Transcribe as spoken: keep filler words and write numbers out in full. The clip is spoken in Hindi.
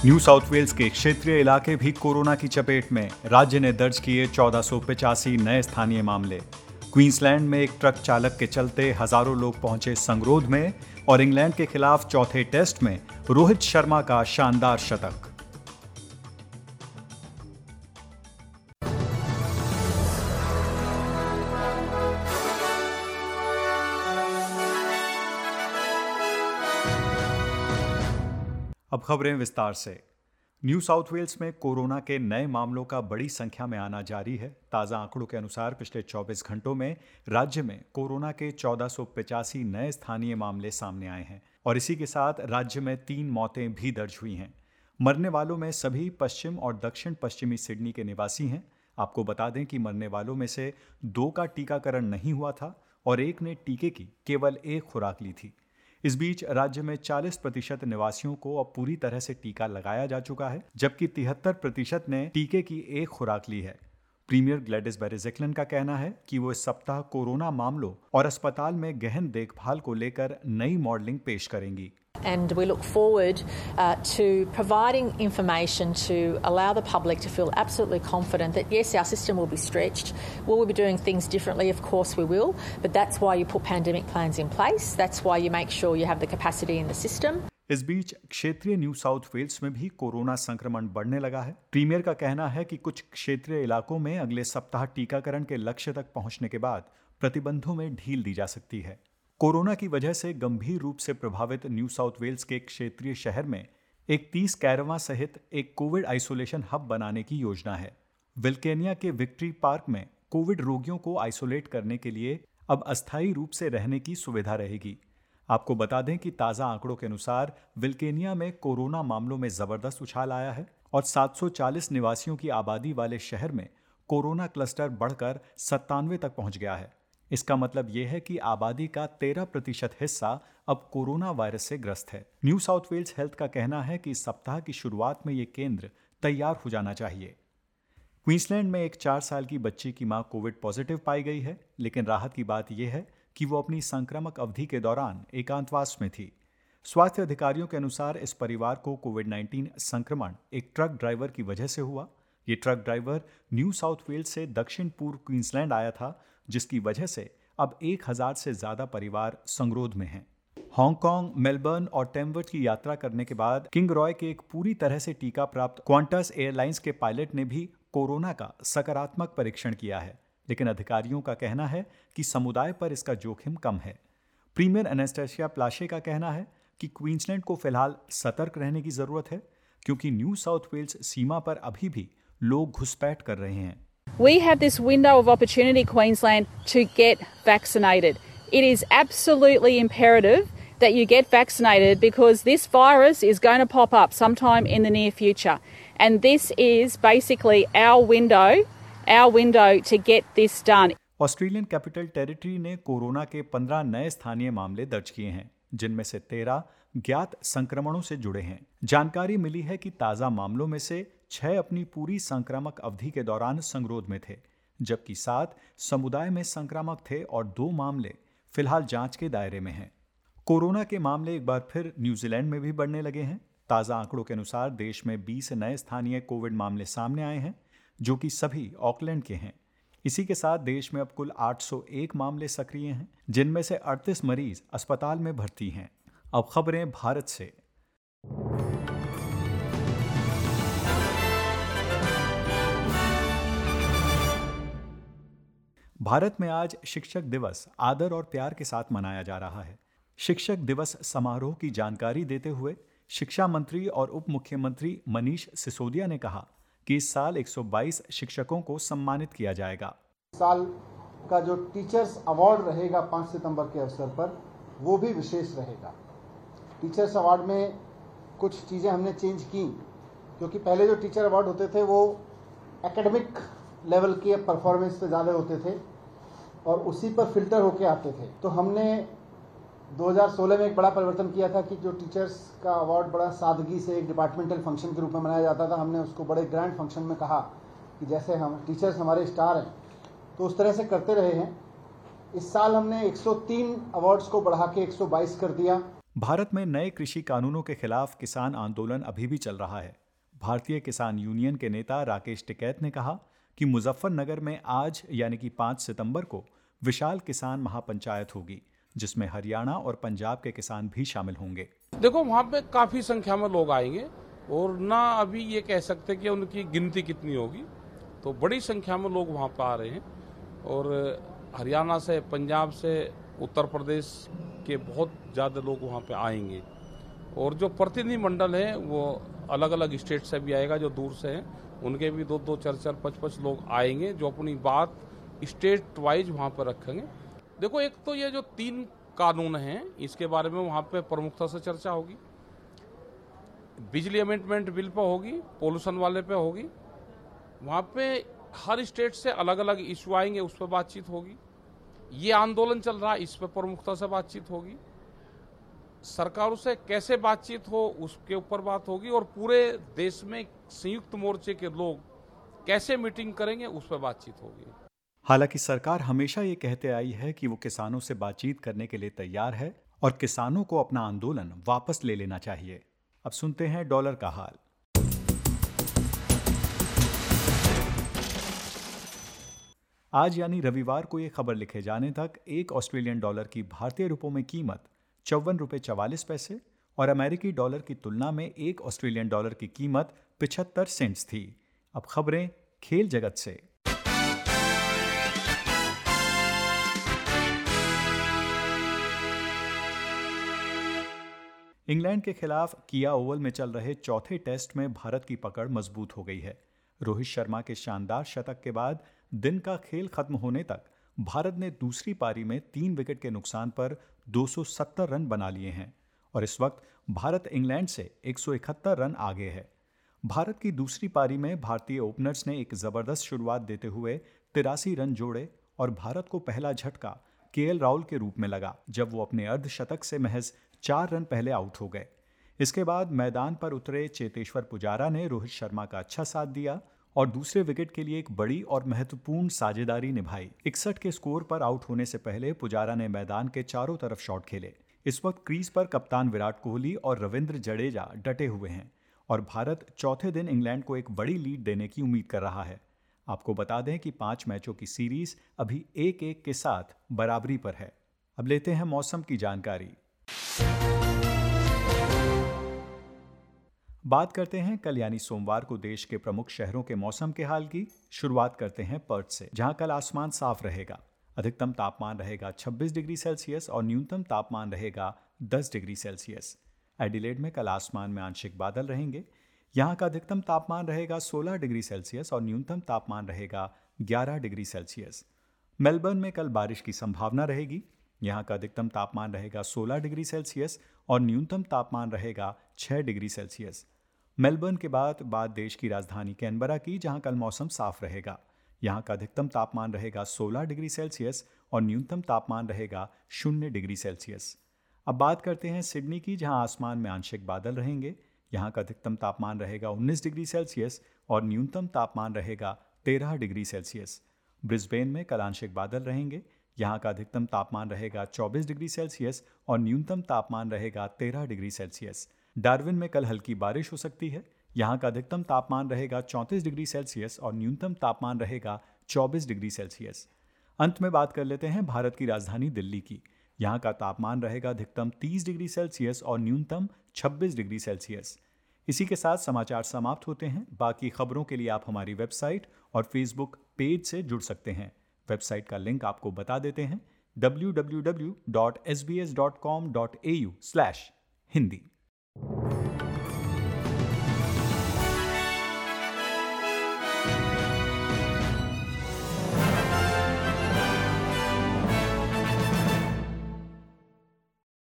न्यू साउथ वेल्स के क्षेत्रीय इलाके भी कोरोना की चपेट में। राज्य ने दर्ज किए चौदह सौ पचासी नए स्थानीय मामले। क्वींसलैंड में एक ट्रक चालक के चलते हजारों लोग पहुंचे संगरोध में और इंग्लैंड के खिलाफ चौथे टेस्ट में रोहित शर्मा का शानदार शतक। अब खबरें विस्तार से। न्यू साउथ वेल्स में कोरोना के नए मामलों का बड़ी संख्या में आना जारी है। ताज़ा आंकड़ों के अनुसार पिछले चौबीस घंटों में राज्य में कोरोना के चौदह सौ पचासी नए स्थानीय मामले सामने आए हैं और इसी के साथ राज्य में तीन मौतें भी दर्ज हुई हैं। मरने वालों में सभी पश्चिम और दक्षिण पश्चिमी सिडनी के निवासी हैं। आपको बता दें कि मरने वालों में से दो का टीकाकरण नहीं हुआ था और एक ने टीके की केवल एक खुराक ली थी। इस बीच राज्य में चालीस प्रतिशत निवासियों को अब पूरी तरह से टीका लगाया जा चुका है, जबकि तिहत्तर प्रतिशत ने टीके की एक खुराक ली है। प्रीमियर ग्लैडिस बेरेज़िक्लिन का कहना है कि वो इस सप्ताह कोरोना मामलों और अस्पताल में गहन देखभाल को लेकर नई मॉडलिंग पेश करेंगी। And we look forward uh, to providing information to allow the public to feel absolutely confident that yes, our system will be stretched. Will we be doing things differently? Of course we will, but that's why you put pandemic plans in place. That's why you make sure you have the capacity in the system. इस बीच क्षेत्रीय न्यू साउथ वेल्स में भी कोरोना संक्रमण बढ़ने लगा है। प्रीमियर का कहना है कि कुछ क्षेत्रीय इलाकों में अगले सप्ताह टीकाकरण के लक्ष्य तक पहुंचने के बाद प्रतिबंधों में ढील दी जा सकती है। कोरोना की वजह से गंभीर रूप से प्रभावित न्यू साउथ वेल्स के क्षेत्रीय शहर में एक तीस कैरवां सहित एक कोविड आइसोलेशन हब बनाने की योजना है। विल्केनिया के विक्ट्री पार्क में कोविड रोगियों को आइसोलेट करने के लिए अब अस्थायी रूप से रहने की सुविधा रहेगी। आपको बता दें कि ताज़ा आंकड़ों के अनुसार विल्केनिया में कोरोना मामलों में जबरदस्त उछाल आया है और सात सौ चालीस निवासियों की आबादी वाले शहर में कोरोना क्लस्टर बढ़कर सत्तानवे तक पहुंच गया है। इसका मतलब यह है कि आबादी का तेरह प्रतिशत हिस्सा अब कोरोना वायरस से ग्रस्त है। न्यू साउथ वेल्स हेल्थ का कहना है कि इस सप्ताह की शुरुआत में ये केंद्र तैयार हो जाना चाहिए। क्वींसलैंड में एक चार साल की बच्ची की मां कोविड पॉजिटिव पाई गई है, लेकिन राहत की बात यह है कि वो अपनी संक्रामक अवधि के दौरान एकांतवास में थी। स्वास्थ्य अधिकारियों के अनुसार इस परिवार को कोविड नाइन्टीन संक्रमण एक ट्रक ड्राइवर की वजह से हुआ। ये truck driver New South Wales से दक्षिण पूर्व क्वींसलैंड आया था, जिसकी वजह से अब एक हजार से ज्यादा परिवार संगरोध में हैं। हांगकांग, मेलबर्न और टेम्वर्थ की यात्रा करने के बाद किंग रॉय के एक पूरी तरह से टीका प्राप्त क्वांटस एयरलाइंस के पायलट ने भी कोरोना का सकारात्मक परीक्षण किया है, लेकिन अधिकारियों का कहना है कि समुदाय पर इसका जोखिम कम है। प्रीमियर एनास्टेसिया प्लाशे का कहना है कि क्वींसलैंड को फिलहाल सतर्क रहने की जरूरत है, क्योंकि न्यू साउथ वेल्स सीमा पर अभी भी लोग घुसपैठ कर रहे हैं। We have this window of opportunity, Queensland, to get vaccinated. It is absolutely imperative that you get vaccinated because this virus is going to pop up sometime in the near future. And this is basically our window, our window to get this done. Australian Capital Territory ने कोरोना के पंद्रह नए स्थानीय मामले दर्ज किए हैं, जिनमें से तेरह ज्ञात संक्रमणों से जुड़े हैं। जानकारी मिली है कि ताज़ा मामलों में से छह अपनी पूरी संक्रामक अवधि के दौरान संगरोध में थे, जबकि सात समुदाय में संक्रामक थे और दो मामले फिलहाल जांच के दायरे में हैं। कोरोना के मामले एक बार फिर न्यूजीलैंड में भी बढ़ने लगे हैं। ताज़ा आंकड़ों के अनुसार देश में बीस नए स्थानीय कोविड मामले सामने आए हैं, जो कि सभी ऑकलैंड के हैं। इसी के साथ देश में अब कुल आठ सौ एक मामले सक्रिय हैं, जिनमें से अड़तीस मरीज अस्पताल में भर्ती हैं। अब खबरें भारत से। भारत में आज शिक्षक दिवस आदर और प्यार के साथ मनाया जा रहा है। शिक्षक दिवस समारोह की जानकारी देते हुए शिक्षा मंत्री और उप मुख्यमंत्री मनीष सिसोदिया ने कहा कि इस साल एक सौ बाईस शिक्षकों को सम्मानित किया जाएगा। साल का जो टीचर्स अवार्ड रहेगा पाँच सितंबर के अवसर पर, वो भी विशेष रहेगा। टीचर्स अवार्ड में कुछ चीज़ें हमने चेंज की, क्योंकि पहले जो टीचर अवार्ड होते थे वो एकेडमिक लेवल के परफॉर्मेंस पे ज़्यादा होते थे और उसी पर फिल्टर होके आते थे। तो हमने दो हज़ार सोलह में एक बड़ा परिवर्तन किया था कि जो टीचर्स का अवार्ड बड़ा सादगी से एक डिपार्टमेंटल फंक्शन के रूप में मनाया जाता था, हमने उसको बड़े ग्रैंड फंक्शन में कहा कि जैसे हम टीचर्स हमारे स्टार हैं, तो उस तरह से करते रहे हैं। इस साल हमने एक सौ तीन अवार्ड्स को बढ़ा के एक सौ बाईस कर दिया। भारत में नए कृषि कानूनों के खिलाफ किसान आंदोलन अभी भी चल रहा है। भारतीय किसान यूनियन के नेता राकेश टिकैत ने कहा कि मुजफ्फरनगर में आज यानी कि पाँच सितंबर को विशाल किसान महापंचायत होगी, जिसमें हरियाणा और पंजाब के किसान भी शामिल होंगे। देखो, वहाँ पे काफी संख्या में लोग आएंगे और ना अभी ये कह सकते कि उनकी गिनती कितनी होगी, तो बड़ी संख्या में लोग वहाँ पे आ रहे हैं और हरियाणा से, पंजाब से, उत्तर प्रदेश के बहुत ज़्यादा लोग वहाँ पे आएंगे और जो प्रतिनिधि मंडल है वो अलग अलग स्टेट से भी आएगा, जो दूर से हैं उनके भी दो दो चार चार पाँच पाँच लोग आएंगे जो अपनी बात स्टेट वाइज वहाँ पर रखेंगे। देखो, एक तो ये जो तीन कानून हैं इसके बारे में वहाँ पे प्रमुखता से चर्चा होगी। बिजली अमेंडमेंट बिल पे होगी, पोल्यूशन वाले पे होगी, वहाँ पे हर स्टेट से अलग अलग इशू आएंगे, उस पर बातचीत होगी। ये आंदोलन चल रहा है, इस पर प्रमुखता से बातचीत होगी। सरकारों से कैसे बातचीत हो उसके ऊपर बात होगी और पूरे देश में संयुक्त मोर्चे के लोग कैसे मीटिंग करेंगे उस पर बातचीत होगी। हालांकि सरकार हमेशा ये कहते आई है कि वो किसानों से बातचीत करने के लिए तैयार है और किसानों को अपना आंदोलन वापस ले लेना चाहिए। अब सुनते हैं डॉलर का हाल। आज यानी रविवार को ये खबर लिखे जाने तक एक ऑस्ट्रेलियन डॉलर की भारतीय रुपयों में कीमत चौवन रुपये चवालीस पैसे और अमेरिकी डॉलर की तुलना में एक ऑस्ट्रेलियन डॉलर की कीमत पिछहत्तर सेंट्स थी। अब खबरें खेल जगत से। इंग्लैंड के खिलाफ किया ओवल में चल रहे चौथे टेस्ट में भारत की पकड़ मजबूत हो गई है। रोहित शर्मा के शानदार शतक के बाद दिन का खेल खत्म होने तक भारत ने दूसरी पारी में तीन विकेट के नुकसान पर दो सौ सत्तर रन बना लिए हैं और इस वक्त भारत इंग्लैंड से एक सौ इकहत्तर रन आगे है। भारत की दूसरी पारी में भारतीय ओपनर्स ने एक जबरदस्त शुरुआत देते हुए तिरासी रन जोड़े और भारत को पहला झटका केएल राहुल के रूप में लगा, जब वो अपने अर्धशतक से महज चार रन पहले आउट हो गए। इसके बाद मैदान पर उतरे चेतेश्वर पुजारा ने रोहित शर्मा का अच्छा साथ दिया और दूसरे विकेट के लिए एक बड़ी और महत्वपूर्ण साझेदारी निभाई। इकसठ के स्कोर पर आउट होने से पहले पुजारा ने मैदान के चारों तरफ शॉट खेले। इस वक्त क्रीज पर कप्तान विराट कोहली और रविंद्र जडेजा डटे हुए हैं और भारत चौथे दिन इंग्लैंड को एक बड़ी लीड देने की उम्मीद कर रहा है। आपको बता दें कि पांच मैचों की सीरीज अभी एक एक के साथ बराबरी पर है। अब लेते हैं मौसम की जानकारी। बात करते हैं कल यानी सोमवार को देश के प्रमुख शहरों के मौसम के हाल की। शुरुआत करते हैं पर्थ से, जहां कल आसमान साफ रहेगा। अधिकतम तापमान रहेगा छब्बीस डिग्री सेल्सियस और न्यूनतम तापमान रहेगा दस डिग्री सेल्सियस। एडिलेड में कल आसमान में आंशिक बादल रहेंगे। यहां का अधिकतम तापमान रहेगा सोलह डिग्री सेल्सियस और न्यूनतम तापमान रहेगा ग्यारह डिग्री सेल्सियस। मेलबर्न में कल बारिश की संभावना रहेगी। यहाँ का अधिकतम तापमान रहेगा सोलह डिग्री सेल्सियस और न्यूनतम तापमान रहेगा छह डिग्री सेल्सियस। मेलबर्न के बाद बात देश की राजधानी कैनबरा की, जहाँ कल मौसम साफ रहेगा। यहाँ का अधिकतम तापमान रहेगा सोलह डिग्री सेल्सियस और न्यूनतम तापमान रहेगा शून्य डिग्री सेल्सियस। अब बात करते हैं सिडनी की, जहाँ आसमान में आंशिक बादल रहेंगे। यहाँ का अधिकतम तापमान रहेगा उन्नीस डिग्री सेल्सियस और न्यूनतम तापमान रहेगा तेरह डिग्री सेल्सियस। ब्रिस्बेन में कल आंशिक बादल रहेंगे। यहाँ का अधिकतम तापमान रहेगा चौबीस डिग्री सेल्सियस और न्यूनतम तापमान रहेगा तेरह डिग्री सेल्सियस। डार्विन में कल हल्की बारिश हो सकती है। यहाँ का अधिकतम तापमान रहेगा चौंतीस डिग्री सेल्सियस और न्यूनतम तापमान रहेगा चौबीस डिग्री सेल्सियस। अंत में बात कर लेते हैं भारत की राजधानी दिल्ली की। यहाँ का तापमान रहेगा अधिकतम तीस डिग्री सेल्सियस और न्यूनतम छब्बीस डिग्री सेल्सियस। इसी के साथ समाचार समाप्त होते हैं। बाकी खबरों के लिए आप हमारी वेबसाइट और फेसबुक पेज से जुड़ सकते हैं। वेबसाइट का लिंक आपको बता देते हैं, W W W dot S B S dot com dot A U slash Hindi.